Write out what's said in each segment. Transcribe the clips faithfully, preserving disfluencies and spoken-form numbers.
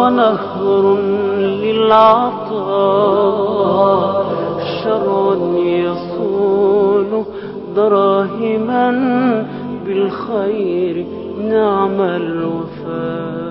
ونهر للعطاء شرع يصون دراهما بالخير نعم الوفاء.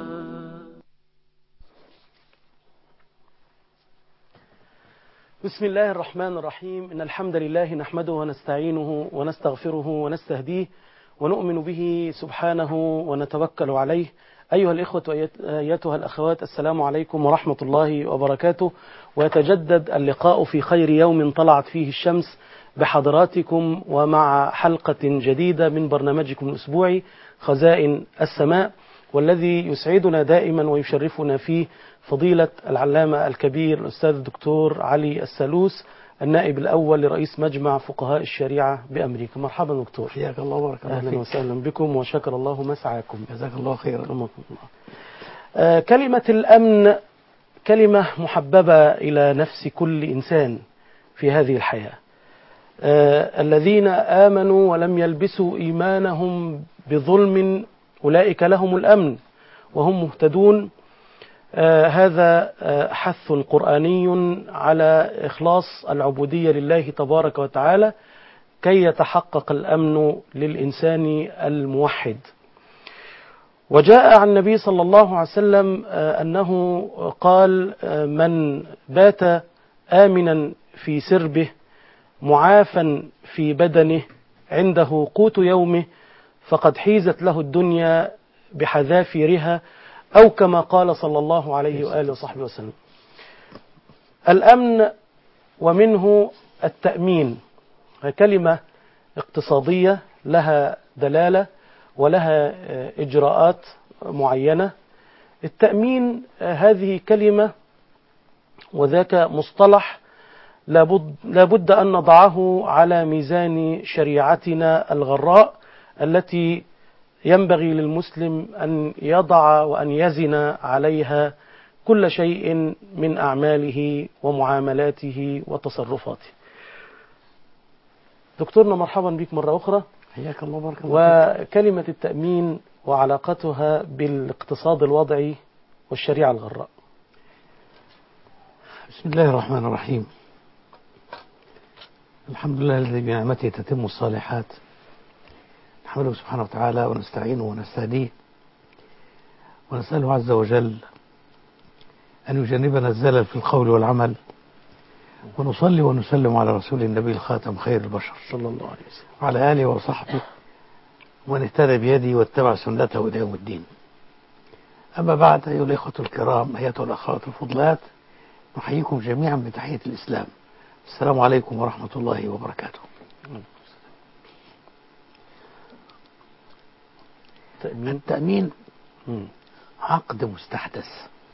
بسم الله الرحمن الرحيم. إن الحمد لله نحمده ونستعينه ونستغفره ونستهديه ونؤمن به سبحانه ونتوكل عليه. أيها الإخوة وأيتها الأخوات، السلام عليكم ورحمة الله وبركاته. ويتجدد اللقاء في خير يوم طلعت فيه الشمس بحضراتكم ومع حلقة جديدة من برنامجكم الأسبوعي خزائن السماء، والذي يسعدنا دائما ويشرفنا فيه فضيلة العلامة الكبير الأستاذ الدكتور علي السالوس، النائب الأول لرئيس مجمع فقهاء الشريعة بأمريكا. مرحبا دكتور. حياك الله وبارك الله أهلا فيك. وسهلا بكم وشكر الله مسعاكم. جزاك الله خيرا. الله. آه كلمة الأمن كلمة محببة إلى نفس كل إنسان في هذه الحياة. آه الذين آمنوا ولم يلبسوا إيمانهم بظلم أولئك لهم الأمن وهم مهتدون. آه هذا آه حث قرآني على إخلاص العبودية لله تبارك وتعالى كي يتحقق الأمن للإنسان الموحد. وجاء عن النبي صلى الله عليه وسلم آه أنه قال آه من بات آمنا في سربه معافا في بدنه عنده قوت يومه فقد حيزت له الدنيا بحذافيرها، أو كما قال صلى الله عليه وآله وصحبه وسلم. الأمن ومنه التأمين، كلمة اقتصادية لها دلالة ولها إجراءات معينة. التأمين هذه كلمة وذاك مصطلح لابد, لابد أن نضعه على ميزان شريعتنا الغراء التي ينبغي للمسلم أن يضع وأن يزن عليها كل شيء من أعماله ومعاملاته وتصرفاته. دكتورنا مرحبا بك مرة أخرى. حياك الله وبارك الله. وكلمة التأمين وعلاقتها بالاقتصاد الوضعي والشريعة الغراء. بسم الله الرحمن الرحيم. الحمد لله الذي بنعمته تتم الصالحات، نحمده سبحانه وتعالى ونستعينه ونستهديه ونسأله عز وجل أن يجنبنا الزلل في القول والعمل، ونصلي ونسلم على رسول النبي الخاتم خير البشر صلى الله عليه وسلم وعلى آله وصحبه ومن اهتدى بيده واتبع سنته إلى يوم الدين. أما بعد، أيها الإخوة الكرام، أيتها الأخوات الفضلات، نحييكم جميعا بتحية الإسلام. السلام عليكم ورحمة الله وبركاته. التأمين, التأمين عقد مستحدث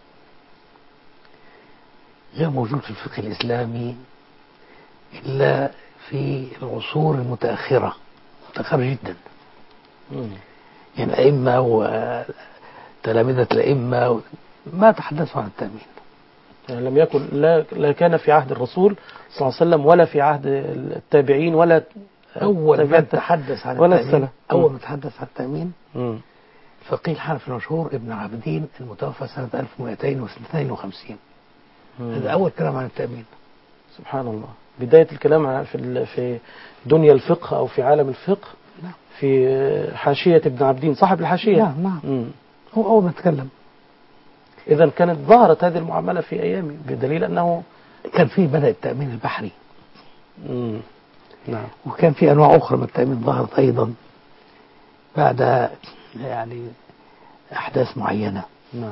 غير موجود في الفقه الإسلامي إلا في العصور المتأخرة، متأخرة جدا. مم. يعني أئمة وتلامذة الأئمة ما تحدثوا عن التأمين. يعني لم يكن لا, لا كان في عهد الرسول صلى الله عليه وسلم ولا في عهد التابعين ولا أول ما تحدث عن ولا التأمين السلف. أول ما تحدث عن التأمين مم. الفقيه الحنفي المشهور ابن عابدين المتوفى سنة ألف ومئتين واثنين وخمسين. هذا أول كلام عن التأمين. سبحان الله. بداية الكلام في في دنيا الفقه أو في عالم الفقه. نعم. في حاشية ابن عابدين صاحب الحاشية. نعم نعم. هو أول ما تكلم. إذا كانت ظهرت هذه المعاملة في أيامه، بدليل أنه كان فيه بدأ التأمين البحري. مم. نعم. وكان في أنواع أخرى من التأمين ظهرت أيضا بعد يعني أحداث معينة. نعم.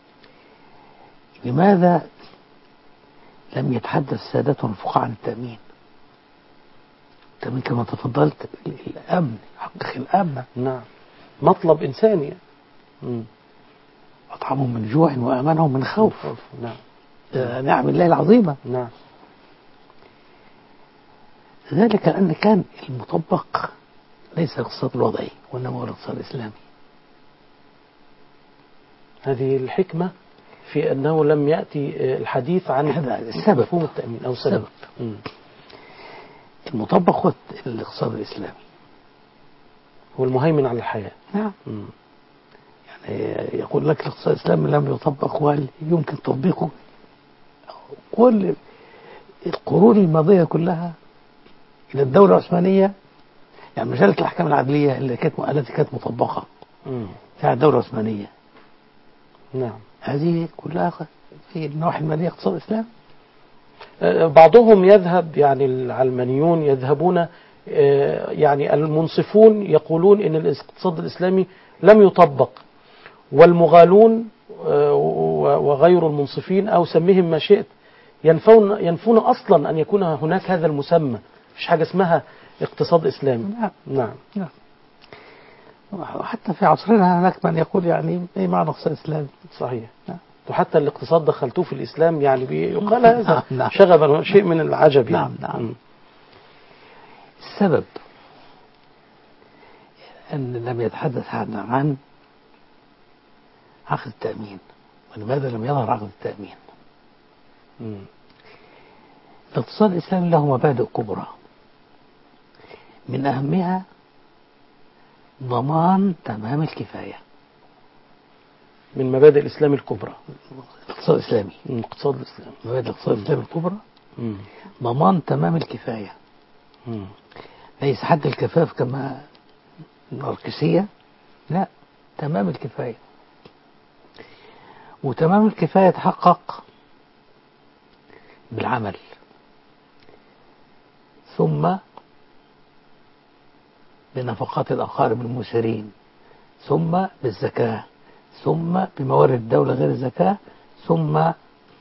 لماذا لم يتحدث سادتنا الفقهاء عن التأمين؟ التأمين كما تفضلت الأمن، حقق الأمن. نعم. مطلب إنساني. مم. أطعمهم من جوع وأمنهم من خوف. نعم. آه نعم الله العظيمة. نعم. ذلك لأن كان المطبق ليس الاقتصاد الوضعي وإنما هو الاقتصاد الإسلامي. هذه الحكمة في أنه لم يأتي الحديث عن هذا السبب، مفهوم التأمين أو سبب. السبب. المطبق هو الاقتصاد الإسلامي، هو المهيمن على الحياة. نعم. مم. يعني يقول لك الاقتصاد الإسلامي لم يطبق وهل يمكن تطبيقه؟ كل القرون الماضية كلها إلى الدولة العثمانية، يعني مسألة الأحكام العدلية اللي كانت التي كانت مطبقة في الدولة العثمانية، نعم، هذه كلها في النواحي المالية اقتصاد الإسلام. بعضهم يذهب، يعني العلمانيون يذهبون، يعني المنصفون يقولون إن الاقتصاد الإسلامي لم يطبق، والمغالون وغير المنصفين أو سميهم ما شئت ينفون ينفون أصلا أن يكون هناك هذا المسمى. مفيش حاجة اسمها اقتصاد إسلامي. نعم. نعم. نعم. وحتى في عصرنا هناك من يقول يعني ايه معنى اقتصاد إسلامي. صحيح. نعم. وحتى الاقتصاد دخلتوه في الإسلام، يعني بيقال هذا نعم. شغبا، شيء من العجب يعني. نعم. نعم. السبب أن لم يتحدث عن عن عقد التأمين، ولماذا لم يظهر عقد التأمين؟ مم. الاقتصاد الإسلامي له مبادئ كبرى، من أهمها ضمان تمام الكفاية. من مبادئ الإسلام الكبرى الاقتصاد الإسلامي، الاقتصاد الإسلامي، مبادئ الاقتصاد الإسلامي الكبرى مم. ضمان تمام الكفاية. مم. ليس حد الكفاف كما الماركسية، لا، تمام الكفاية. وتمام الكفاية يتحقق بالعمل، ثم بنفقات الأقارب المسيرين، ثم بالزكاة، ثم بموارد الدولة غير الزكاة، ثم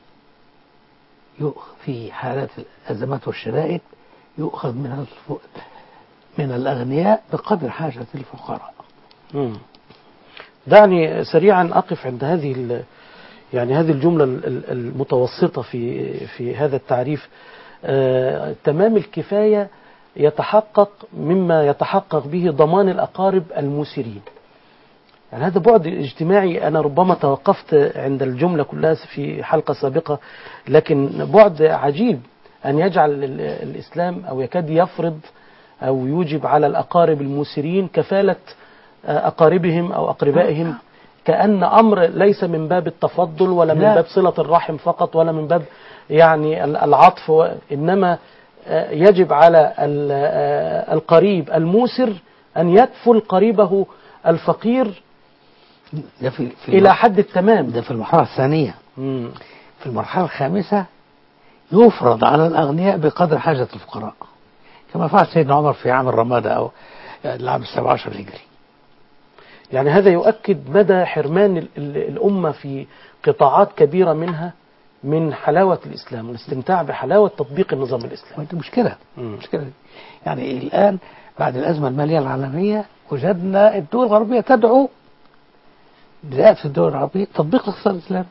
في حالات الأزمات والشدائد يؤخذ من من الأغنياء بقدر حاجة الفقراء. مم. دعني سريعا أقف عند هذه يعني هذه الجملة المتوسطة في في هذا التعريف. آه تمام الكفاية يتحقق مما يتحقق به ضمان الأقارب المسيرين. يعني هذا بعد اجتماعي، أنا ربما توقفت عند الجملة كلها في حلقة سابقة، لكن بعد عجيب أن يجعل الإسلام أو يكاد يفرض أو يوجب على الأقارب المسيرين كفالة أقاربهم أو أقربائهم، كأن أمر ليس من باب التفضل ولا من باب صلة الرحم فقط ولا من باب يعني العطف، إنما يجب على القريب الموسر أن يكفل قريبه الفقير ده في في إلى حد التمام. ده في المرحلة الثانية. مم. في المرحلة الخامسة يفرض على الأغنياء بقدر حاجة الفقراء، كما فعل سيدنا عمر في عام الرمادة أو العام السابع عشر الهجري. يعني هذا يؤكد مدى حرمان الأمة في قطاعات كبيرة منها من حلاوة الإسلام والاستمتاع بحلاوة تطبيق النظام الإسلامي. ودي مشكلة. مشكلة يعني الآن بعد الأزمة المالية العالمية وجدنا الدول الغربية تدعو بداية في الدول العربية تطبيق الاقتصاد الإسلامي.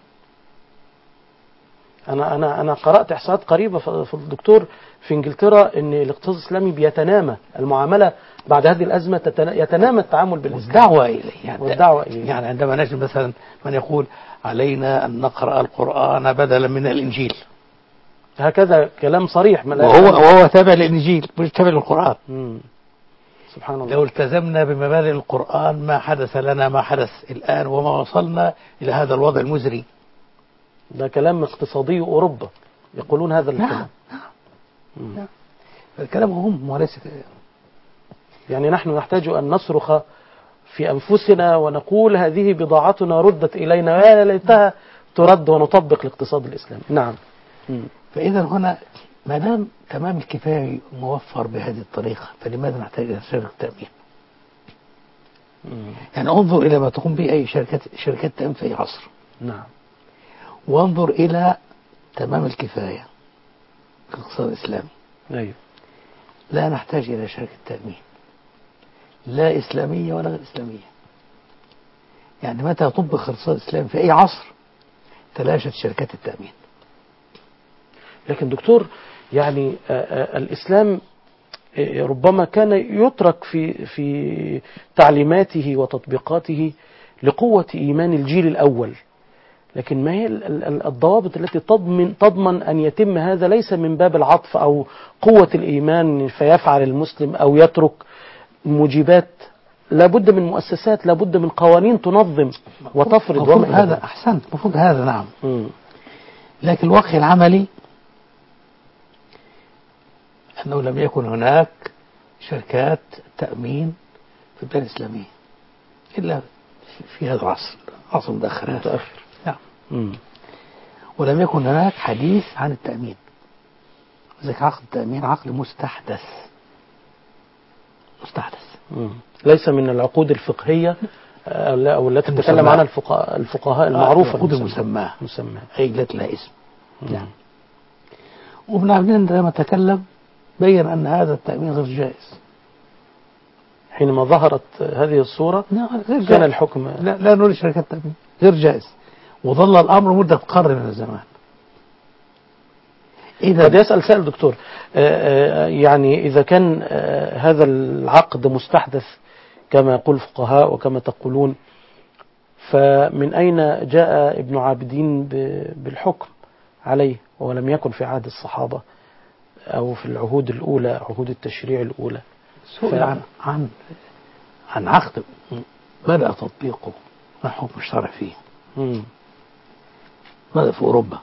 أنا أنا أنا قرأت إحصاءات قريبة في الدكتور في إنجلترا إن الاقتصاد الإسلامي بيتنامى المعاملة بعد هذه الأزمة، يتنامى التعامل بالإسلام والدعوة إليه. يعني والدعوة إليه. يعني عندما نجد مثلا من يقول علينا أن نقرأ القرآن بدلا من الإنجيل، هكذا كلام صريح، وهو وهو تابع للإنجيل مش تابع للقرآن. مم. سبحان الله. لو التزمنا بمبادئ القرآن ما حدث لنا ما حدث الآن وما وصلنا إلى هذا الوضع المزري. ده كلام اقتصادي أوروبا يقولون هذا الكلام. نعم. نعم. نعم. الكلام هم وليس يعني نحن نحتاج أن نصرخ في أنفسنا ونقول هذه بضاعتنا ردت إلينا ويا ليتها ترد ونطبق الاقتصاد الإسلامي. نعم. فإذا هنا ما دام تمام الكفاية موفر بهذه الطريقة، فلماذا نحتاج إلى شركة تأمين؟ يعني انظر إلى ما تقوم به أي شركات شركات تأمين في أي عصر. نعم. وانظر إلى تمام الكفاية في الاقتصاد الإسلامي. أيوه. لا نحتاج إلى شركة تأمين، لا إسلامية ولا غير إسلامية. يعني متى يطبق الاقتصاد الإسلامي في أي عصر تلاشت شركات التأمين. لكن دكتور يعني الإسلام ربما كان يترك في في تعليماته وتطبيقاته لقوة إيمان الجيل الأول، لكن ما هي الضوابط التي تضمن تضمن أن يتم هذا ليس من باب العطف أو قوة الإيمان فيفعل المسلم أو يترك موجبات لابد من مؤسسات، لابد من قوانين تنظم وتفرض. مفروض هذا أحسنت، مفروض هذا نعم. م. لكن الواقع العملي أنه لم يكن هناك شركات تأمين في البلاد الإسلامية إلا في هذا العصر، عصر متأخر متأخر. نعم. م. ولم يكن هناك حديث عن التأمين. ذلك عقد التأمين عقد مستحدث مستحدث م. ليس من العقود الفقهية أو التي تتكلم عنها الفقهاء, الفقهاء المعروفة. العقود المسماة مسمى أي جلت لها اسم. نعم. وابن عابدين لما تكلم بين أن هذا التأمين غير جائز. حينما ظهرت هذه الصورة غير كان الحكم لا, لا نقول شركات تأمين غير جائز، وظل الأمر مدة قرن من الزمان. قد يسأل سائل دكتور، يعني إذا كان هذا العقد مستحدث كما يقول الفقهاء وكما تقولون، فمن أين جاء ابن عابدين بالحكم عليه ولم يكن في عهد الصحابة أو في العهود الأولى، عهود التشريع الأولى؟ سئل عن عن عن عقد بدأ تطبيقه ما حكم الشرع فيه. مم. بدأ في أوروبا.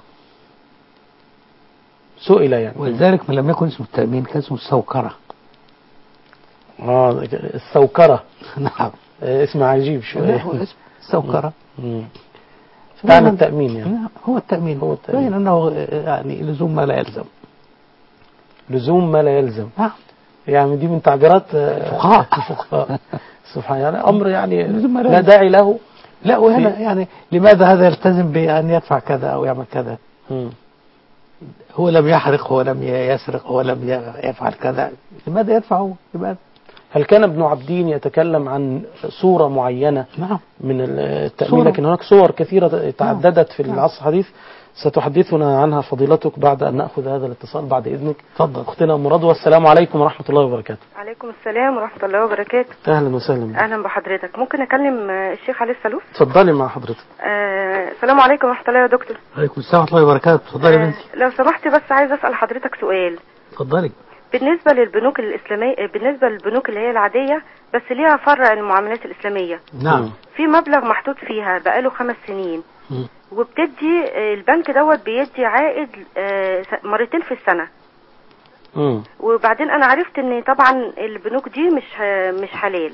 سئل يعني. ولذلك من لم يكن اسمه التأمين كان اسمه السوكرة. آه السوكرة. نعم. اسم عجيب شوية. هو اسم السوكرة. تعني التأمين يعني. هو التأمين. هو التأمين. بين أنه يعني لزوم ما لا يلزم. لزوم ما لا يلزم. نعم. يعني دي من تعبيرات الفقهاء. الفقهاء. سبحان الله، أمر يعني لا داعي له. لا وهنا يعني لماذا هذا يلتزم بأن يدفع كذا أو يعمل كذا؟ م. هو لم يحرق، هو لم يسرق، هو لم يفعل كذا، لماذا يدفعه؟ لماذا؟ هل كان ابن عابدين يتكلم عن صورة معينة نعم. من التأمين؟ لكن هناك صور كثيرة تعددت في العصر الحديث ستحدثنا عنها فضيلتك بعد أن نأخذ هذا الاتصال بعد إذنك. تفضل أختنا أم رضوى، السلام عليكم ورحمة الله وبركاته. عليكم السلام ورحمة الله وبركاته. أهلا وسهلا. أهلا بحضرتك. ممكن أكلم الشيخ علي السلوف؟ تفضلي مع حضرتك. آه السلام عليكم ورحمة الله يا دكتور. عليكم السلام ورحمة الله وبركاته. تفضلي آه بنتي. لو سمحت بس عايز أسأل حضرتك سؤال. تفضلي. بالنسبة للبنوك الإسلامية، بالنسبة للبنوك اللي هي العادية بس ليها فرع المعاملات الإسلامية. نعم. في مبلغ محطوط فيها بقاله خمس سنين. م. وبتدي البنك دوت بيدي عائد مرتين في السنة. م. وبعدين أنا عرفت إن طبعا البنوك دي مش مش حلال.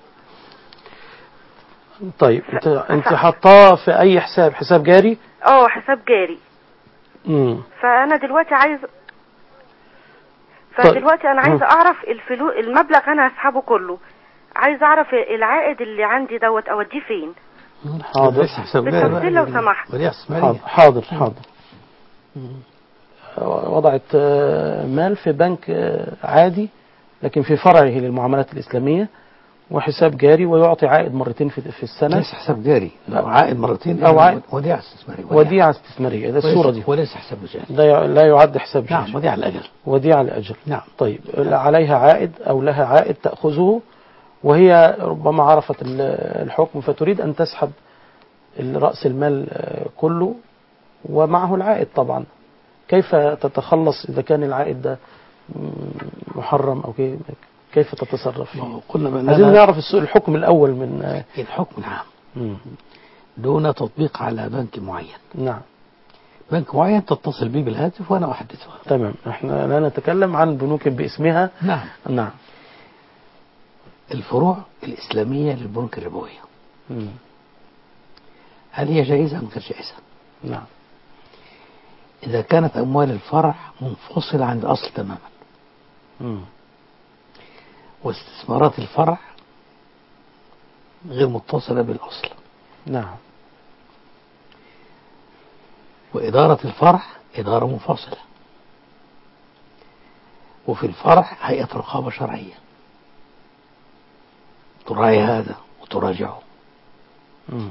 طيب انت انت حطاه في أي حساب؟ حساب جاري؟ اه حساب جاري. م. فأنا دلوقتي عايز فدلوقتي انا عايزه اعرف الفلوس المبلغ انا هسحبه كله، عايزه اعرف العائد اللي عندي دوت اوديه فين. حاضر بالتفصيل لو سمحت. حاضر حاضر حاضر. وضعت مال في بنك عادي لكن في فرعه للمعاملات الإسلامية وحساب جاري ويعطي عائد مرتين في في السنة. ليس حساب جاري، أو عائد مرتين أو عائد وديعة استثمارية. وديعة استثمارية ده الصورة دي. وليس حساب جاري. لا لا يعد حساب جاري. نعم وديعة الأجل. وديعة الأجل. نعم. طيب عليها عائد أو لها عائد تأخذه وهي ربما عرفت الحكم فتريد أن تسحب رأس المال كله ومعه العائد طبعا. كيف تتخلص إذا كان العائد ده محرم أو كيف كيف تتصرف فيه؟ قلنا عايزين نعرف الحكم الأول من الحكم العام دون تطبيق على بنك معين. نعم. بنك معين تتصل بي بالهاتف وأنا أحدثه. تمام. احنا لا نتكلم عن بنوك باسمها. نعم. نعم. الفروع الإسلامية للبنوك الربوية. مم. هل هي جائزة أم غير جائزة؟ نعم. إذا كانت أموال الفرع منفصلة عن الأصل تماما. مم. واستثمارات الفرع غير متصلة بالأصل. نعم. وإدارة الفرع إدارة منفصلة. وفي الفرع هيئة رقابة شرعية تراعي هذا وتراجعه. مم.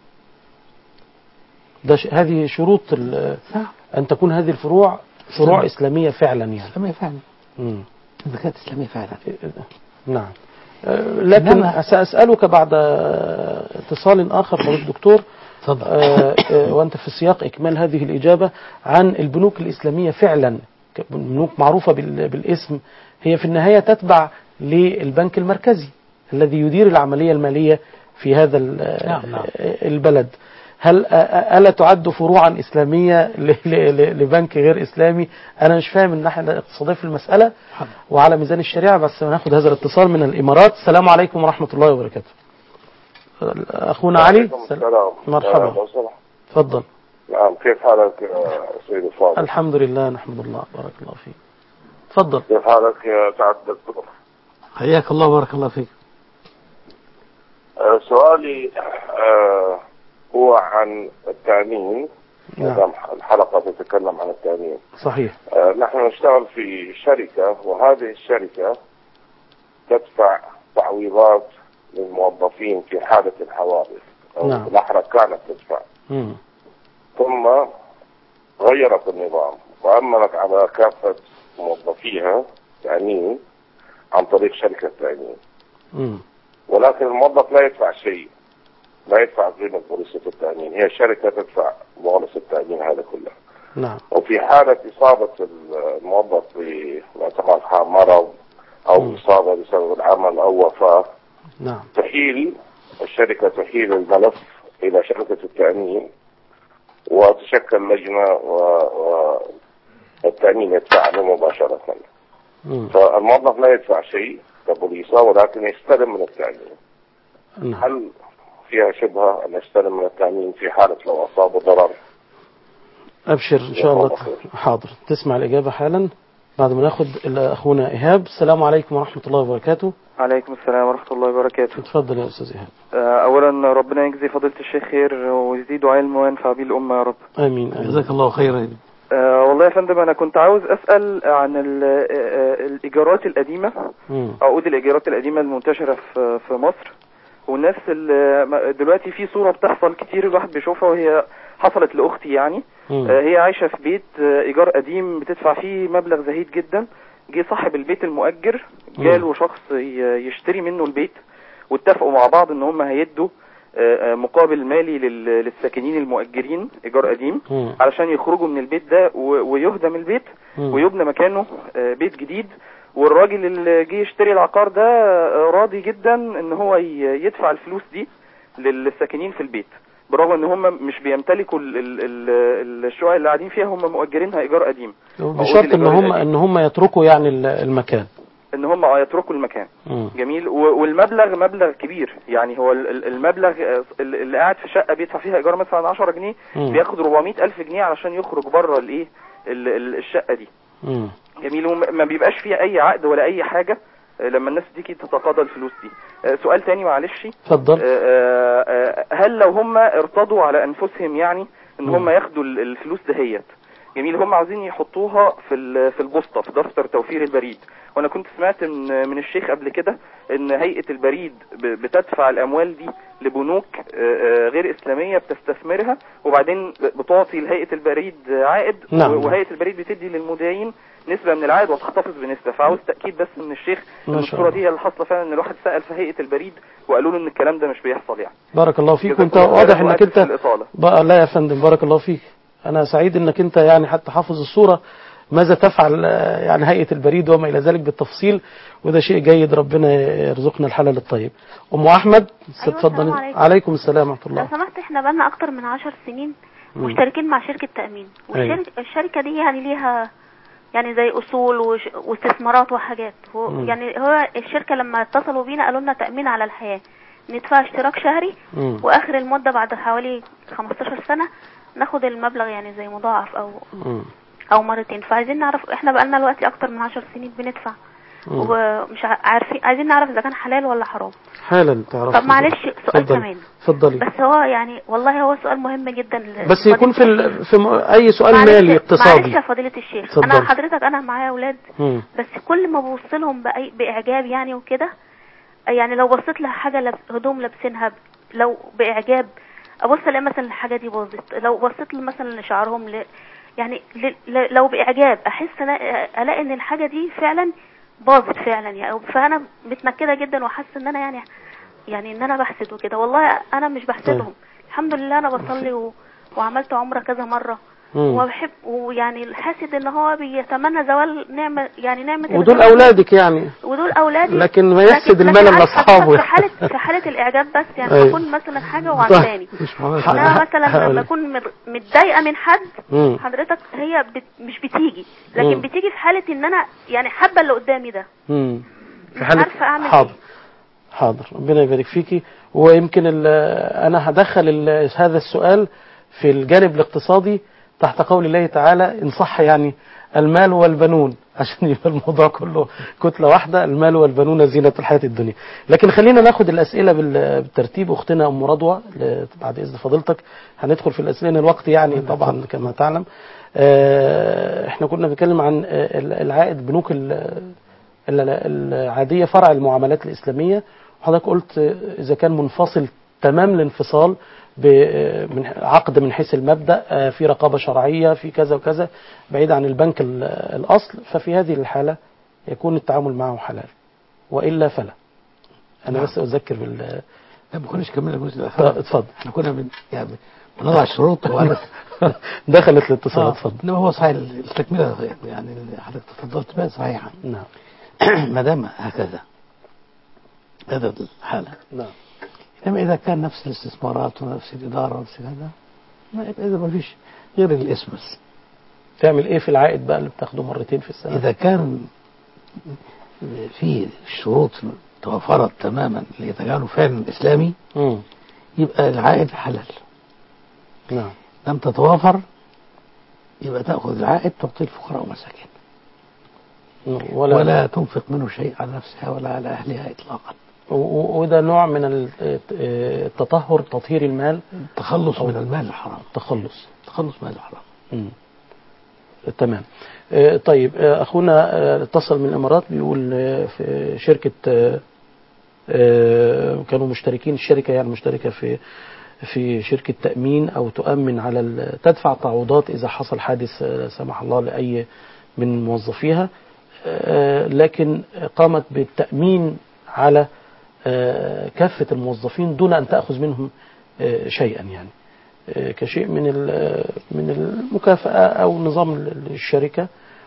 ده ش... هذه شروط ال... أن تكون هذه الفروع فروع إسلامية, إسلامية فعلا يعني. إسلامية فعلا. مم. إذا كانت إسلامية فعلا. نعم. لكن سأسألك بعد اتصال آخر فضيلة الدكتور. تفضل. وأنت في سياق إكمال هذه الإجابة عن البنوك الإسلامية فعلا، بنوك معروفة بالاسم، هي في النهاية تتبع للبنك المركزي الذي يدير العملية المالية في هذا البلد. هل ألا تعد فروعا إسلامية لبنك غير إسلامي؟ أنا مش فاهم الناحية الاقتصادية في المسألة وعلى ميزان الشريعة. بس ناخد هذا الاتصال من الإمارات. السلام عليكم ورحمة الله وبركاته. أخونا علي. السلام. مرحبا. تفضل. نعم، كيف حالك يا سيد الفاضل؟ الحمد لله، نحمد الله، بارك الله فيك. تفضل. كيف حالك يا سعادة الدكتور؟ حياك الله، بارك الله فيك. آه سؤالي آه هو عن التأمين. نعم. الحلقة تتكلم عن التأمين. صحيح. آه نحن نشتغل في شركة، وهذه الشركة تدفع تعويضات للموظفين في حالة الحوادث، أو نعم. الأحرى كانت تدفع. مم. ثم غيرت النظام وأمنت على كافة موظفيها تأمين عن طريق شركة تأمين. مم. ولكن الموظف لا يدفع شيء، لا يدفع قيمة بوليصة التأمين، هي الشركة تدفع بوليصة التأمين هذا كله. نعم. وفي حالة إصابة الموظف بمعتمد مرض أو مم. إصابة بسبب العمل أو وفاة، نعم. تحيل الشركة تحيل الملف إلى شركة التأمين، وتشكل لجنة والتأمين يدفع له مباشرة. مم. فالموظف لا يدفع شيء كبوليصة، ولكن يستلم من التأمين. نعم. هل فيها شبهة أن يستلم من التأمين في حالة لو أصابه ضرر؟ أبشر إن شاء الله. حاضر، تسمع الإجابة حالا بعد ما ناخد أخونا إيهاب. السلام عليكم ورحمة الله وبركاته. عليكم السلام ورحمة الله وبركاته. تفضل يا أستاذ إيهاب. أولا ربنا يجزي فضيلة الشيخ خير ويزيده علم وينفع به الأمة يا رب. آمين. جزاك الله خيرا. أه والله يا فندم، أنا كنت عاوز أسأل عن الإيجارات القديمة، عقود الإيجارات القديمة المنتشرة في في مصر، والناس اللي دلوقتي في صورة بتحصل كتير الواحد بيشوفها، وهي حصلت لأختي يعني. أه هي عايشة في بيت إيجار قديم بتدفع فيه مبلغ زهيد جدا. جه صاحب البيت المؤجر جاله شخص يشتري منه البيت، واتفقوا مع بعض ان هم هيدوا مقابل مالي للساكنين المؤجرين ايجار قديم علشان يخرجوا من البيت ده ويهدم البيت ويبنى مكانه بيت جديد. والراجل اللي جه يشتري العقار ده راضي جدا ان هو يدفع الفلوس دي للساكنين في البيت، برغم ان هم مش بيمتلكوا الشقق اللي قاعدين فيها، هم مؤجرينها ايجار قديم، بشرط ان هم ان هم يتركوا يعني المكان، ان هم يتركوا المكان. م. جميل. والمبلغ مبلغ كبير، يعني هو المبلغ اللي قاعد في شقه بيدفع فيها ايجار مثلا عشرة جنيه م. بياخد أربعمائة ألف جنيه علشان يخرج بره الايه الشقه دي. م. جميل. وما بيبقاش فيها اي عقد ولا اي حاجه لما الناس تيجي تتقاضى الفلوس دي. سؤال تاني معلش. اتفضل. هل لو هم ارتضوا على انفسهم يعني ان هم ياخدوا الفلوس دهيت، جميل، هم عاوزين يحطوها في في البوسطه في دفتر توفير البريد، وانا كنت سمعت من من الشيخ قبل كده ان هيئه البريد بتدفع الاموال دي لبنوك غير اسلاميه بتستثمرها، وبعدين بتعطي لهيئه البريد عائد. نعم. وهيئه البريد بتدي للمودعين نسبه من العائد وتحتفظ بنسبه. فعاوز تاكيد بس من الشيخ ان الصوره دي هي اللي حاصله فعلا، ان الواحد سال في هيئه البريد وقالوا له ان الكلام ده مش بيحصل يعني. بارك الله فيك. وانت واضح انك انت بقى لا يا فندم، بارك الله فيك. أنا سعيد أنك أنت يعني حتى حافظ الصورة ماذا تفعل يعني هيئة البريد وما إلى ذلك بالتفصيل، وده شيء جيد، ربنا يرزقنا الحلال الطيب. أم أحمد ستفضل. أيوة عليكم. عليكم السلام ورحمة الله. لو سمحت، إحنا بقالنا أكتر من عشر سنين مشتركين مع شركة تأمين، والشركة الشركة دي يعني ليها يعني زي أصول وش... واستثمارات وحاجات. هو يعني هو الشركة لما اتصلوا بينا قالوا لنا تأمين على الحياة، ندفع اشتراك شهري مم. وآخر المدة بعد حوالي خمستاشر سنة ناخد المبلغ يعني زي مضاعف او مم. او مرتين. فعايزين نعرف، احنا بقالنا دلوقتي اكتر من عشر سنين بندفع مم. ومش عارفين، عايزين نعرف اذا كان حلال ولا حرام. حالا تعرف. طب معلش سؤال كمان. اتفضلي. بس هو يعني والله هو سؤال مهم جدا. بس يكون في ال... في م... اي سؤال مالي اقتصادي. معلش يا فضيلة الشيخ، فضل. انا حضرتك انا معايا اولاد، بس كل ما ببص لهم بأي... باعجاب يعني وكده، يعني لو بصيت لها حاجه لب... هدوم لابسينها لو باعجاب ابص الاقي مثلا الحاجه دي باظت، لو بصيت مثلا لشعرهم ل... يعني ل... لو باعجاب احس أنا... الاقي ان الحاجه دي فعلا باظت فعلا يعني. فانا متنكده جدا وحاسه ان انا يعني يعني ان انا بحسد وكده. والله انا مش بحسدهم، الحمد لله انا بصلي و... وعملت عمره كذا مره، وبحب ويعني حاسد ان هو بيتمنى زوال نعمه، يعني نعمه ودول اولادك يعني، ودول اولادي، لكن ما يفسد المال الا اصحابه. في حاله في حاله الاعجاب بس، يعني بكون مثلا حاجه وعجباني، انا مثلا لما اكون متضايقه من حد حضرتك هي بت مش بتيجي، لكن مم. بتيجي في حاله ان انا يعني حابه اللي قدامي ده. امم في حاله عارفه اعمل حاضر إيه؟ حاضر، ربنا يبارك فيكي. ويمكن انا هدخل هذا السؤال في الجانب الاقتصادي تحت قول الله تعالى إن صح يعني المال والبنون، عشان يبقى الموضوع كله كتلة واحدة، المال والبنون زينة الحياة الدنيا. لكن خلينا ناخد الأسئلة بالترتيب. أختنا أم رضوى بعد إذن فضيلتك هندخل في الأسئلة، الوقت يعني طبعا كما تعلم. احنا كنا بنتكلم عن العائد، بنوك العادية فرع المعاملات الإسلامية، وحضرتك قلت إذا كان منفصل تمام الانفصال من عقد من حيث المبدأ، في رقابة شرعية، في كذا وكذا، بعيد عن البنك الأصل، ففي هذه الحالة يكون التعامل معه حلال، وإلا فلا. أنا نعم. بس أذكر بال لا ما كناش كملنا الجزء الأخير. اتفضل. احنا كنا بن... يعني بنضع الشروط وأنا دخلت الاتصال. اتفضل. إنما هو صحيح التكملة يعني حضرتك تفضلت بها صحيحة. نعم. ما دام هكذا هذا الحالة. نعم. إنما إذا كان نفس الاستثمارات ونفس الإدارة ونفس هذا، ما يبقى إذا ما فيش غير الاسم بس. تعمل إيه في العائد بقى اللي بتاخده مرتين في السنة؟ إذا كان في شروط توفرت تماما ليتجعله فعلا إسلامي م. يبقى العائد حلال. نعم. لم تتوافر يبقى تأخذ العائد تعطيه الفقراء ومساكين، ولا, ولا تنفق منه شيء على نفسها ولا على أهلها إطلاقا. وده نوع من التطهر، تطهير المال، التخلص من المال الحرام. تخلص تخلص من المال الحرام. مم. تمام. طيب أخونا اتصل من الإمارات بيقول في شركة، كانوا مشتركين، الشركة يعني مشتركة في في شركة تأمين أو تؤمن على تدفع تعويضات إذا حصل حادث سمح الله لأي من موظفيها، لكن قامت بالتأمين على كافة الموظفين دون أن تأخذ منهم شيئا، يعني كشيء من من المكافأة أو نظام الشركة،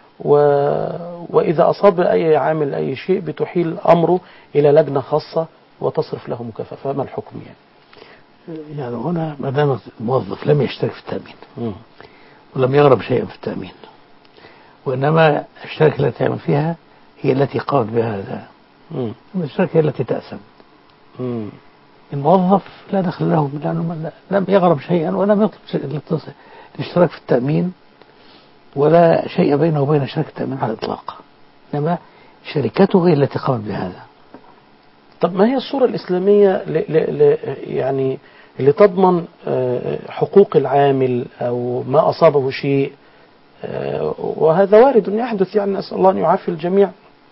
وإذا أصاب أي عامل أي شيء بتحيل أمره إلى لجنة خاصة وتصرف له مكافأة. فما الحكم يعني؟ يعني هنا ما دام الموظف لم يشترك في التأمين م. ولم يغرم شيئا في التأمين، وإنما الشركة التي يعمل فيها هي التي قامت بهذا، الشركة هي التي تأسم. م. الموظف لا دخل له لأنه لم يغرم شيئا ولم يطلب الاشتراك في التأمين، ولا شيء بينه وبين شركة التأمين على الإطلاق، إنما شركته هي التي قامت بهذا. طب ما هي الصورة الإسلامية ل ل ل يعني اللي تضمن حقوق العامل أو ما أصابه شيء، وهذا وارد أن يحدث، يعني نسأل الله أن يعافي الجميع.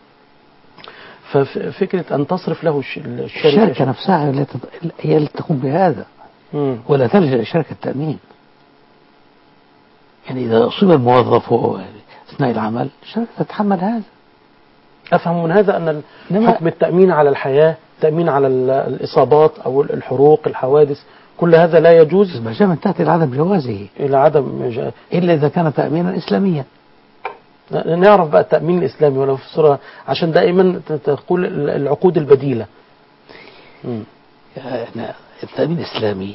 ففكرة أن تصرف له الشركة, الشركة نفسها هي التي تقوم بهذا، م. ولا تلجأ لشركة التأمين. يعني إذا أصيب الموظف أثناء العمل الشركة تتحمل هذا. أفهم من هذا أن حكم التأمين على الحياة، التأمين على الإصابات أو الحروق، الحوادث، كل هذا لا يجوز ما دام انتهت إلى عدم جوازه، إلى عدم ج... إلا إذا كان تأمينا إسلاميا. نعرف بقى التأمين الإسلامي ولو في الصورة، عشان دائما تقول العقود البديلة. يعني التأمين الإسلامي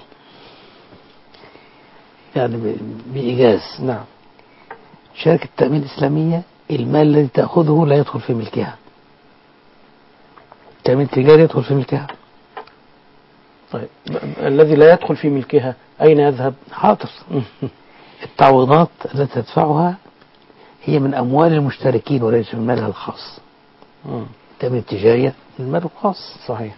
يعني بإيجاز. نعم. شركة التأمين الإسلامية المال الذي تأخذه لا يدخل في ملكها، التأمين التجاري يدخل في ملكها. طيب الذي لا يدخل في ملكها أين يذهب؟ حاضر. التعويضات التي تدفعها هي من أموال المشتركين وليس من مالها الخاص. التأمين التجاري من ماله الخاص. صحيح.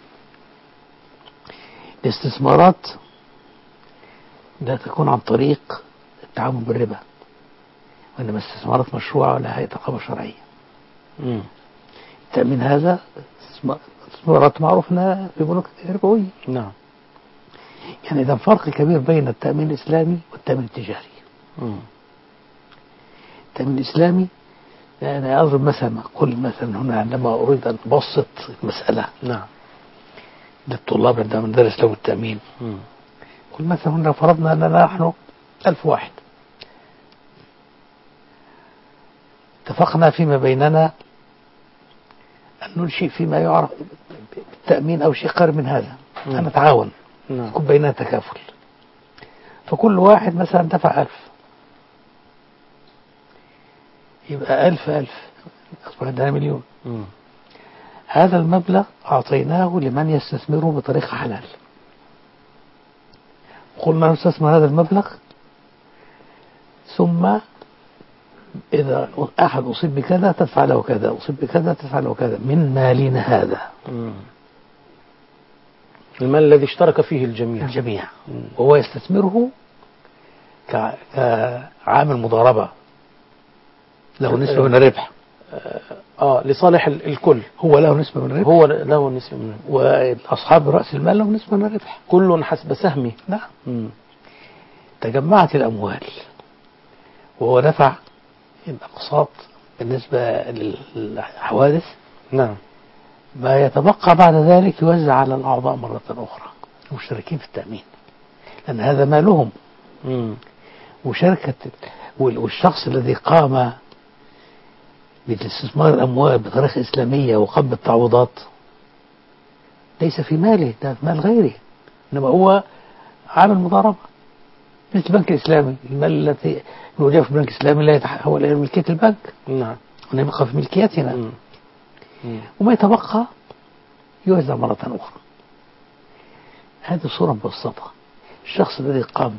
الاستثمارات لا تكون عن طريق التعامل بالربا، وإنما استثمارات مشروعة ولا هيئة رقابة شرعية. مم. التأمين هذا استثمارات معروفة في بنوك ربوية. نعم. يعني إذا فرق كبير بين التأمين الإسلامي والتأمين التجاري. مم. التأمين الإسلامي يعني أضرب مثلا، أقول مثلا هنا عندما أريد أن أبسط المسألة نعم للطلاب عندما ندرس لهم التأمين، مم. قل مثلا هنا فرضنا أننا نحن ألف واحد، اتفقنا فيما بيننا أن ننشئ فيما يعرف بالتأمين أو شيء قريب من هذا، أن نتعاون يكون بيننا تكافل. فكل واحد مثلا دفع ألف، يبقى ألف ألف أصبح عندنا مليون. مم. هذا المبلغ أعطيناه لمن يستثمره بطريقة حلال، قلنا نستثمر هذا المبلغ، ثم إذا أحد أصيب بكذا تدفع له كذا، أصيب بكذا تدفع له كذا من مالنا هذا. مم. المال الذي اشترك فيه الجميع الجميع وهو يستثمره كعامل مضاربة، له نسبة من الربح. آه لصالح الكل، هو له نسبة من الربح، هو له نسبة من الربح، وأصحاب رأس المال له نسبة من الربح، كل حسب سهمه. نعم. مم. تجمعت الأموال وهو دفع الأقساط بالنسبة للحوادث. نعم. ما يتبقى بعد ذلك يوزع على الأعضاء مرة أخرى المشتركين في التأمين، لأن هذا مالهم. مم. وشركة والشخص الذي قام باستثمار الأموال بطريقة إسلامية وقام بالتعويضات ليس في ماله، ده في مال غيره، إنما هو عامل مضاربة مثل البنك الإسلامي. المال الذي يوجد في البنك الإسلامي لا يتحول إلى ملكية البنك، نعم، ونبقى في ملكيتنا. مم. مم. وما يتبقى يوزع مرة أخرى. هذه صورة مبسطة. الشخص الذي قام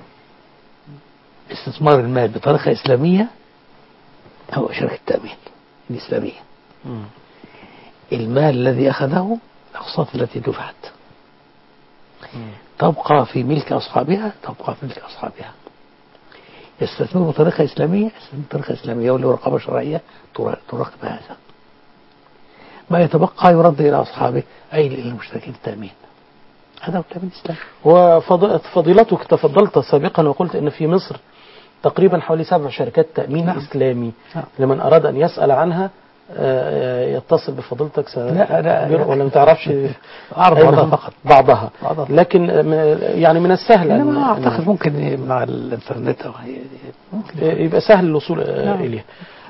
باستثمار المال بطريقة إسلامية هو شركة التأمين الإسلامية. مم. المال الذي أخذه الأقساط التي دفعت مم. تبقى في ملك أصحابها، تبقى في ملك أصحابها. يستثمر بطريقة إسلامية، يستثمر بطريقة إسلامية واللي رقابة شرعية تراقب هذا. ما يتبقى يرد إلى أصحابه أي للمشتركين التأمين. هذا هو التأمين الإسلامي. وفضيلتك تفضلت سابقا وقلت أن في مصر تقريبا حوالي سبع شركات تأمين نعم. إسلامي. نعم. لمن أراد أن يسأل عنها يتصل بفضيلتك س... لا لا ولا ما تعرفش أعرف بعضها فقط بعضها. بعضها لكن يعني من السهل أن أعتقد ممكن مع الإنترنت أو ممكن يبقى سهل الوصول نعم. إليه.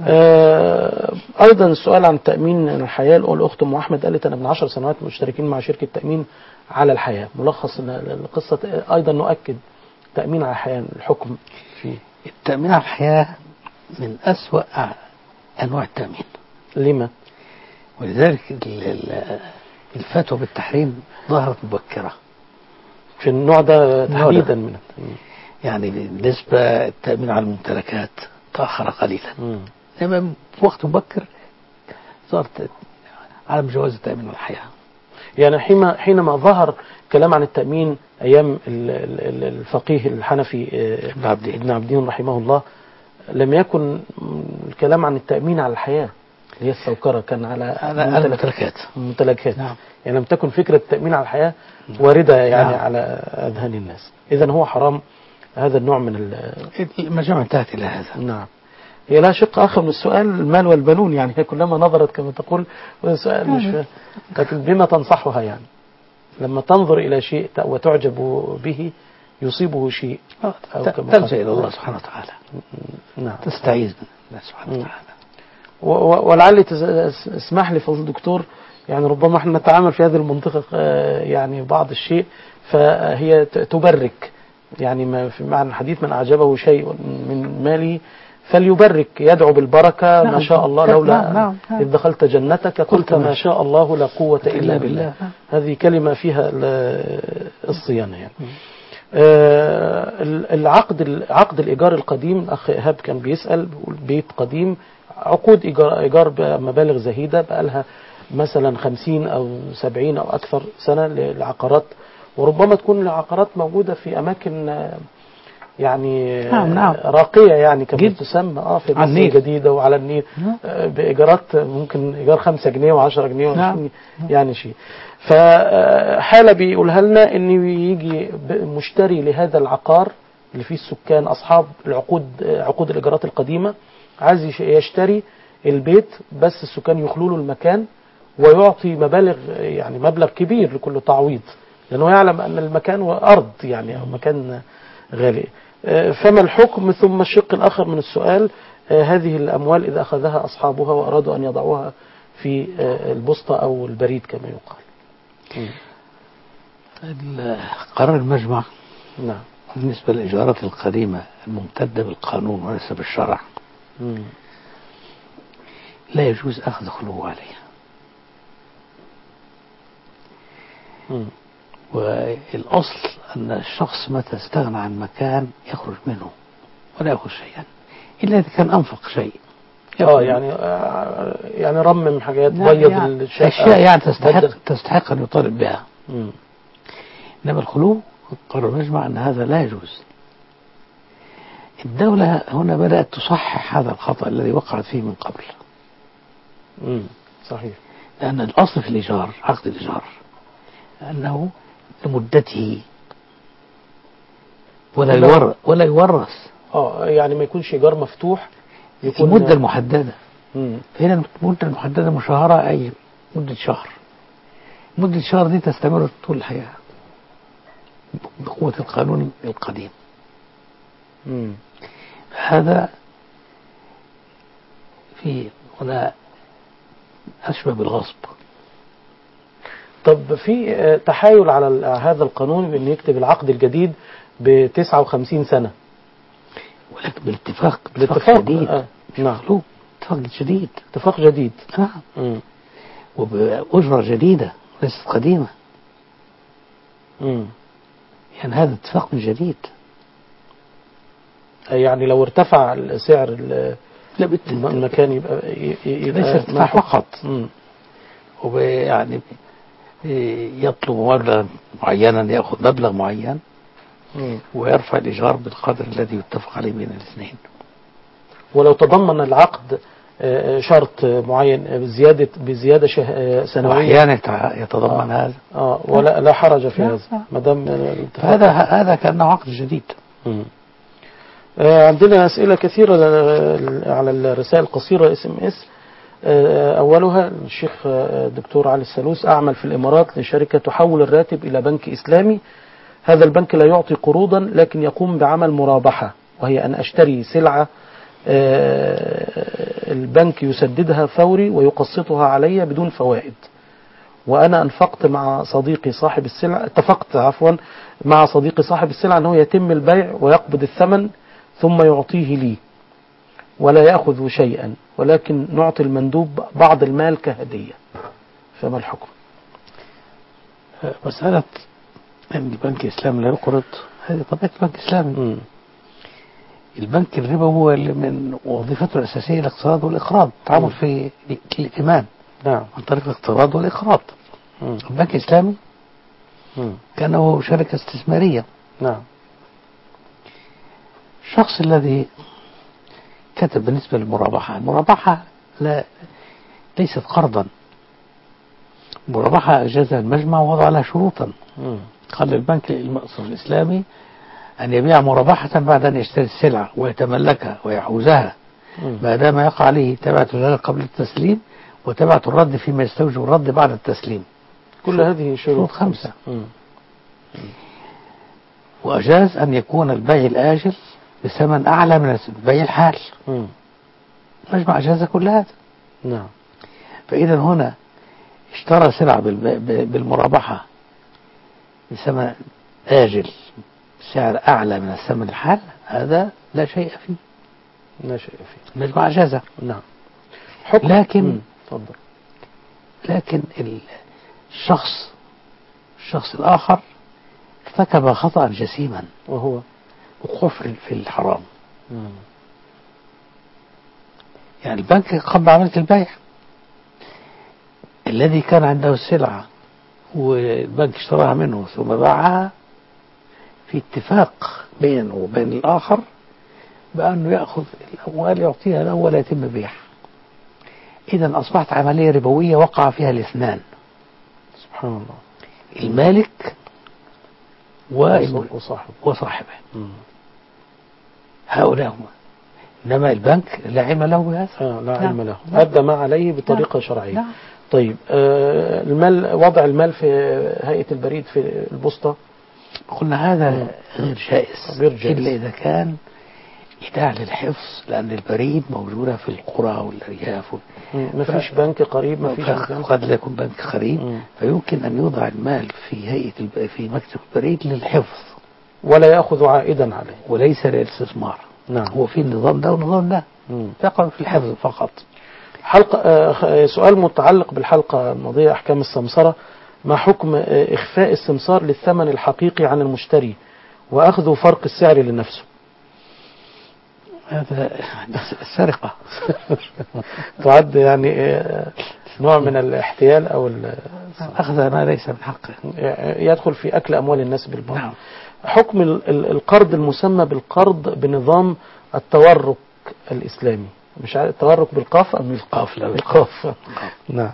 آه أيضا السؤال عن تأمين الحياة، الأخت أم أحمد قالت أنا من عشر سنوات مشتركين مع شركة تأمين على الحياة. ملخص القصة أيضا نؤكد تأمين على الحياة الحكم فيه. التأمين على الحياة من أسوأ أنواع التأمين. لما؟ ولذلك الفتوى بالتحريم ظهرت مبكرة في النوع ده تحديدا من التأمين. يعني بالنسبة التأمين على الممتلكات تأخر قليلا، إنما في وقت مبكر صارت عدم جواز التأمين على الحياة. يعني حينما حينما ظهر كلام عن التأمين أيام الفقيه الحنفي ابن عبدين ابن عبدين رحمه الله، لم يكن الكلام عن التأمين على الحياة هي السوكرة، كان على الممتلكات. الممتلكات نعم. يعني لم تكن فكرة التأمين على الحياة واردة يعني نعم. على أذهان الناس. إذن هو حرام هذا النوع من المجموعة انتهت إلى هذا. نعم. هي لا شق آخر من السؤال المال والبنون، يعني هي كلما نظرت كما تقول سؤال مش، لكن بما تنصحها يعني لما تنظر إلى شيء وتعجب به يصيبه شيء تلجأ إلى الله سبحانه وتعالى. نعم. تستعيذ من الله سبحانه وتعالى. ولعلي اسمح لي فضل دكتور، يعني ربما احنا نتعامل في هذه المنطقة يعني بعض الشيء، فهي تبرك يعني ما في معنى الحديث من أعجبه شيء من ماله فليبرك، يدعو بالبركة. نعم. ما شاء الله لولا نعم. نعم. إذ دخلت جنتك قلت ما شاء الله لا قوة إلا بالله. هذه كلمة فيها الصيانة يعني. آه العقد عقد الإيجار القديم، أخ إيهاب كان بيسأل بيقول بيت قديم عقود إيجار, إيجار بمبالغ زهيدة بقى لها مثلا خمسين أو سبعين أو أكثر سنة للعقارات، وربما تكون العقارات موجودة في أماكن يعني نعم نعم. راقية يعني كما تسمى اه في مصر الجديدة وعلى النيل نعم. بإيجارات ممكن إيجار خمسة جنيه وعشرة جنيه وعشرين يعني شيء. فحالة بيقولها لنا إن يجي مشتري لهذا العقار اللي فيه السكان أصحاب العقود عقود الإيجارات القديمة، عايز يشتري البيت بس السكان يخلوا له المكان ويعطي مبالغ يعني مبلغ كبير لكل تعويض، لأنه يعلم أن المكان هو أرض يعني أو مكان غالي. فما الحكم؟ ثم الشق الآخر من السؤال هذه الأموال إذا أخذها أصحابها وأرادوا أن يضعوها في البوسطة أو البريد كما يقال. قرار المجمع نعم بالنسبة للإيجارات القديمة الممتدة بالقانون وليس بالشرع مم. لا يجوز أخذ خلو عليها. مم. والأصل أن الشخص متى استغنى عن مكان يخرج منه ولا يأخذ شيئا إلا إذا كان أنفق شيء. اه يعني آه يعني رمم حاجات نعم بيض يعني الشقة أشياء يعني تستحق بدل. تستحق أن يطالب بها. مم. إنما الخلو قرر المجمع أن هذا لا يجوز. الدولة هنا بدأت تصحح هذا الخطأ الذي وقعت فيه من قبل. مم. صحيح. لأن الأصل في الإيجار عقد الإيجار أنه لمدته ولا يورث ولا يورث. اه يعني ما يكونش إيجار مفتوح، يكون المدة المحددة. مم. هنا المدة المحددة مشهرة أي مدة شهر. مدة الشهر دي تستمر طول الحياة بقوة القانون القديم. مم. هذا في هنا أشبه بالغصب. طب في آه، تحايل على ال- هذا القانون بأن يكتب العقد الجديد بتسعة وخمسين سنة ولكن بالاتفاق بالاتفاق جديد. آه. نعم خلوه اتفاق جديد. اتفاق جديد. نعم مم. وبأجرة جديدة ليست قديمة. مم. يعني هذا اتفاق من جديد. يعني لو ارتفع سعر ال- لا بت... المكان يبقى ي- ي- يبقى ليس ارتفاع منفوخ. فقط. مم. ويعني يطلب مبلغ معينا يأخذ مبلغ معين مم. ويرفع الإيجار بالقدر الذي يتفق عليه بين الاثنين. ولو تضمن العقد آه، شرط معين بزيادة بزيادة شه- آه، سنوية وأحيانا يتع- يتضمن هذا. اه ولا لا حرج في نعم. هذا ما دام الاتفاق. هذا هذا كأنه عقد جديد. مم. آه، عندنا أسئلة كثيرة ل- على الرسائل القصيرة اس ام اس. أولها الشيخ آه، دكتور علي السلوس: أعمل في الإمارات لشركة تحول الراتب إلى بنك إسلامي. هذا البنك لا يعطي قروضا لكن يقوم بعمل مرابحة، وهي أن أشتري سلعة آه، البنك يسددها فوري ويقسطها علي بدون فوائد. وأنا أنفقت مع صديقي صاحب السلعة اتفقت عفوا مع صديقي صاحب السلعة أنه يتم البيع ويقبض الثمن ثم يعطيه لي ولا يأخذ شيئا، ولكن نعطي المندوب بعض المال كهدية، فما الحكم؟ مسألة أن البنك الإسلامي لا يقرض هذه طبيعة البنك الإسلامي. مم. البنك الربا هو اللي من وظيفته الأساسية الاقتراض والإقراض، التعامل مم. في الائتمان نعم. عن طريق الاقتراض والإقراض. مم. البنك الإسلامي مم. كأنه شركة استثمارية. نعم. الشخص الذي كتب بالنسبة للمرابحة، المرابحة لا ليست قرضا. المرابحة أجازها المجمع ووضع لها شروطا. مم. قال للبنك المصرف الإسلامي أن يبيع مرابحة بعد أن يشتري السلعة ويتملكها ويحوزها مم. ما دام يقع عليه تبعة الهلال قبل التسليم وتبعة الرد فيما يستوجب الرد بعد التسليم. كل هذه شروط شروط خمسة. مم. وأجاز أن يكون البيع الآجل بثمن أعلى من البيع الحال. مم. المجمع أجاز كل هذا. نعم. فإذا هنا اشترى سلعة بالب- بالمرابحة بثمن آجل بسعر أعلى من الثمن الحال، هذا لا شيء فيه. لا شيء فيه. المجمع أجازه. نعم. حكم. لكن مم. تفضل. لكن الشخص الشخص الآخر ارتكب خطأ جسيما وهو وقوع في في الحرام. مم. يعني البنك قام بعملية البيع، الذي كان عنده السلعة والبنك اشتراها منه ثم باعها في اتفاق بينه وبين الآخر بأنه يأخذ الأموال يعطيها له ولا يتم بيعها. إذا أصبحت عملية ربوية وقع فيها الاثنان، سبحان الله، المالك وصاحبه وصاحبه. مم. هؤلاء هم. إنما البنك لا علم له بهذا. آه لا نعم. علم له، أدى ما عليه بطريقة نعم. شرعية. نعم. طيب آه المال، وضع المال في هيئة البريد في البوسطة، قلنا هذا غير جائز غير جائز. إلا إذا كان إيداع للحفظ، لأن البريد موجودة في القرى والأرياف. ما فيش بنك قريب، ما فيش قد لا يكون بنك قريب. مم. فيمكن أن يوضع المال في هيئة الب... في مكتب البريد للحفظ ولا يأخذ عائدا عليه، وليس للاستثمار. نعم. هو في النظام ده والنظام ده يقع في الحفظ فقط. حلقة آه سؤال متعلق بالحلقة الماضية، أحكام السمسرة. ما حكم آه إخفاء السمسار للثمن الحقيقي عن المشتري وأخذ فرق السعر لنفسه؟ هذا السرقة. تعد يعني آه نوع من الاحتيال أو أخذ ما ليس من حقه، يدخل في أكل أموال الناس بالباطل. نعم. حكم القرض المسمى بالقرض بنظام التورق الإسلامي، مش عارف التورق بالقاف أم بالقاف؟ لا بالقاف. نعم.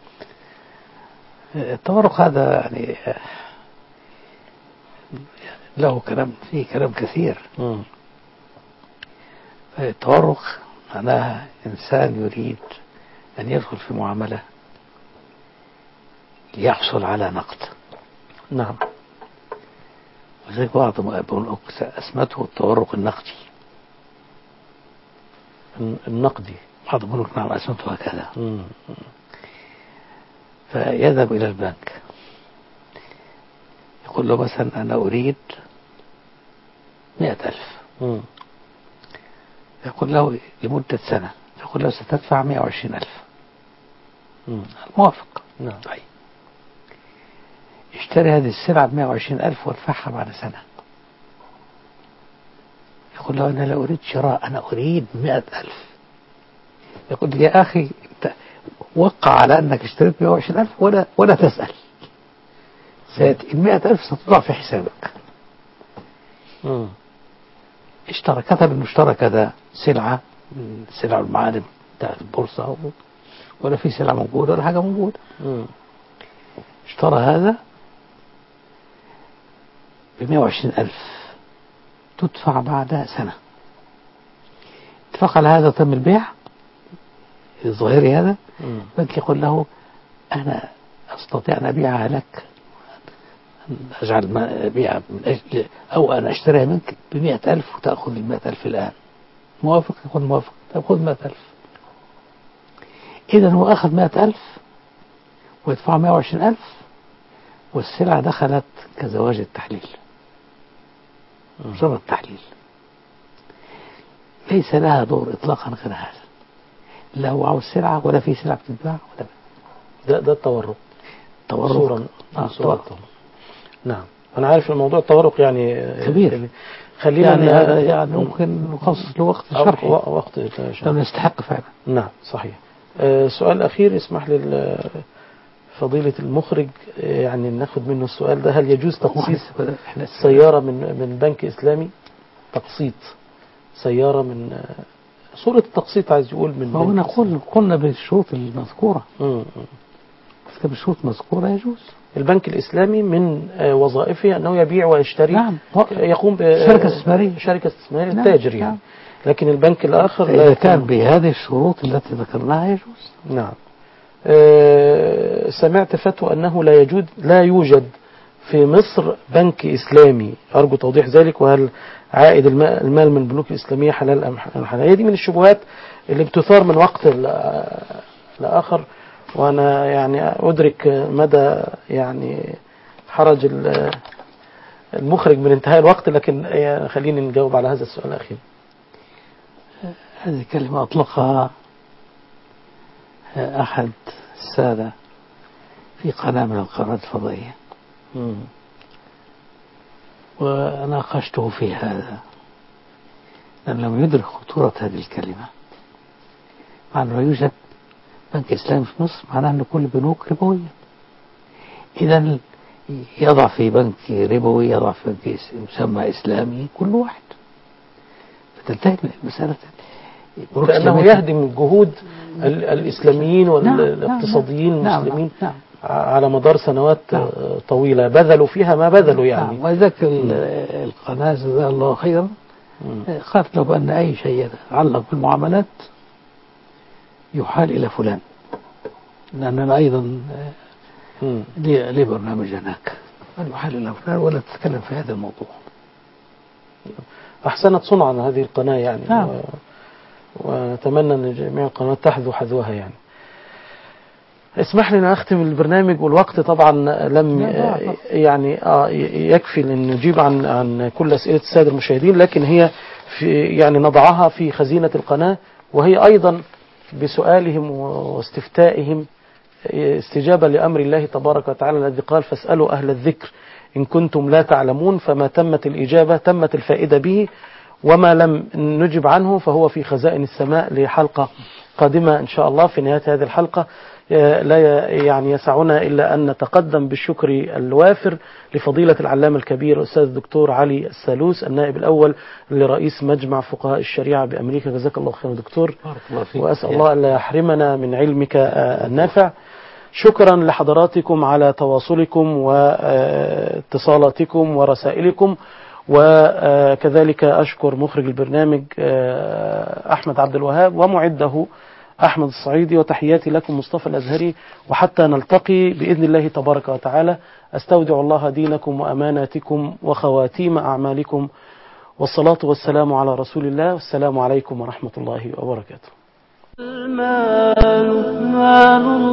التورق هذا يعني له كلام، فيه كلام كثير. م. التورق معناها إنسان يريد أن يدخل في معاملة ليحصل على نقد. نعم. وزي بعض البنوك أسمته التورق النقدي. النقدي بعض البنوك نعم أسمته هكذا. فيذهب إلى البنك يقول له مثلا أنا أريد مئة ألف، يقول له لمدة سنة، يقول له ستدفع مئة وعشرين ألف. موافق. نعم. طيب اشتري هذه السلعة ب مئة وعشرين ألف وادفعها بعد سنة. يقول له أنا لا أريد شراء، أنا أريد مئة ألف. يقول لي يا أخي أنت وقع على أنك اشتريت مئة وعشرين ألف ولا ولا تسأل، المئة ألف ستضع في حسابك. مم. اشترى، كتب انه اشترى كذا سلعة من سلع المعادن بتاعت البورصة، ولا في سلعة موجودة ولا حاجة موجودة. مم. اشترى هذا ب مئة وعشرين ألف تدفع بعد سنة. اتفق على هذا، تم البيع الظاهري هذا. البنك يقول له أنا أستطيع أن أبيعها لك، أجعل ما بيع من أجل، أو أنا أشتريها منك بمئة ألف وتأخذ المئة ألف الآن. موافق؟ يقول موافق. تأخذ مئة ألف. إذا هو أخذ مئة ألف ويدفع مئة وعشرين ألف، والسلعة دخلت كزواج التحليل، مجرد التحليل، ليس لها دور إطلاقا غير هذا. لا هو عاوز سلعة ولا في سلعة بتتباع ولا ده ده التورق. تورق. صورة آه صورة. نعم. أنا عارف الموضوع التورق يعني كبير. يعني خلينا يعني هذا يعني ممكن نخصص له وقت شرحي وقت لو يستحق فعلا. نعم صحيح. أه سؤال أخير اسمح لي فضيلة المخرج يعني ناخد منه السؤال ده. هل يجوز تقسيط سيارة من من بنك إسلامي؟ تقسيط سيارة من صورة التقسيط عايز يقول من هو نقول قلنا بالشروط المذكورة. امم بالشروط المذكورة يجوز. البنك الإسلامي من وظائفه أنه يبيع ويشتري. نعم. يقوم بشركة استثمارية، شركة استثمارية نعم. تاجر يعني. نعم. لكن البنك الآخر إذا كان بهذه الشروط التي ذكرناها يجوز. نعم. أه سمعت فتوى أنه لا يوجد لا يوجد في مصر بنك إسلامي، أرجو توضيح ذلك. وهل عائد المال من البنوك الإسلامية حلال أم حرام؟ هي دي من الشبهات اللي بتثار من وقت لآخر، وأنا يعني أدرك مدى يعني حرج المخرج من انتهاء الوقت، لكن خليني نجاوب على هذا السؤال الأخير. هذه كلمة أطلقها أحد السادة في قناة من القنوات الفضائية، وناقشته في هذا، لأن لم يدرك خطورة هذه الكلمة. مع أنه يوجد بنك إسلامي في مصر معناه أن كل بنوك ربوية، إذا يضع في بنك ربوي، يضع في بنك يسمى إسلامي، كل واحد، فتنتهي المسألة. لأنه يهدم جهود الإسلاميين والاقتصاديين المسلمين نعم. نعم. على مدار سنوات نعم. طويلة بذلوا فيها ما بذلوا يعني نعم. وذاك القناة جزاه الله خيرا قالت له بأن أي شيء يتعلق بالمعاملات يحال إلى فلان، لأننا أيضا لي برنامج هناك، يحال إلى فلان ولا تتكلم في هذا الموضوع. أحسنت صنعا هذه القناة يعني. نعم. و... ونتمنى أن جميع القنوات تحذو حذوها يعني. اسمح لنا أختم البرنامج، والوقت طبعا لم يعني آه يكفي لأن نجيب عن عن كل أسئلة السادة المشاهدين، لكن هي في يعني نضعها في خزينة القناة، وهي أيضا بسؤالهم واستفتائهم استجابة لأمر الله تبارك وتعالى الذي قال فاسألوا أهل الذكر إن كنتم لا تعلمون. فما تمت الإجابة تمت الفائدة به، وما لم نجب عنه فهو في خزائن السماء لحلقة قادمة إن شاء الله. في نهاية هذه الحلقة لا يعني يسعنا إلا أن نتقدم بالشكر الوافر لفضيلة العلامة الكبير الأستاذ الدكتور علي السالوس النائب الأول لرئيس مجمع فقهاء الشريعة بأمريكا. جزاك الله خير دكتور، وأسأل الله أن لا يحرمنا من علمك النافع. شكرا لحضراتكم على تواصلكم واتصالاتكم ورسائلكم، وكذلك أشكر مخرج البرنامج أحمد عبد الوهاب ومعده أحمد الصعيدي، وتحياتي لكم مصطفى الأزهري، وحتى نلتقي بإذن الله تبارك وتعالى أستودع الله دينكم وأماناتكم وخواتيم أعمالكم، والصلاة والسلام على رسول الله، والسلام عليكم ورحمة الله وبركاته. المال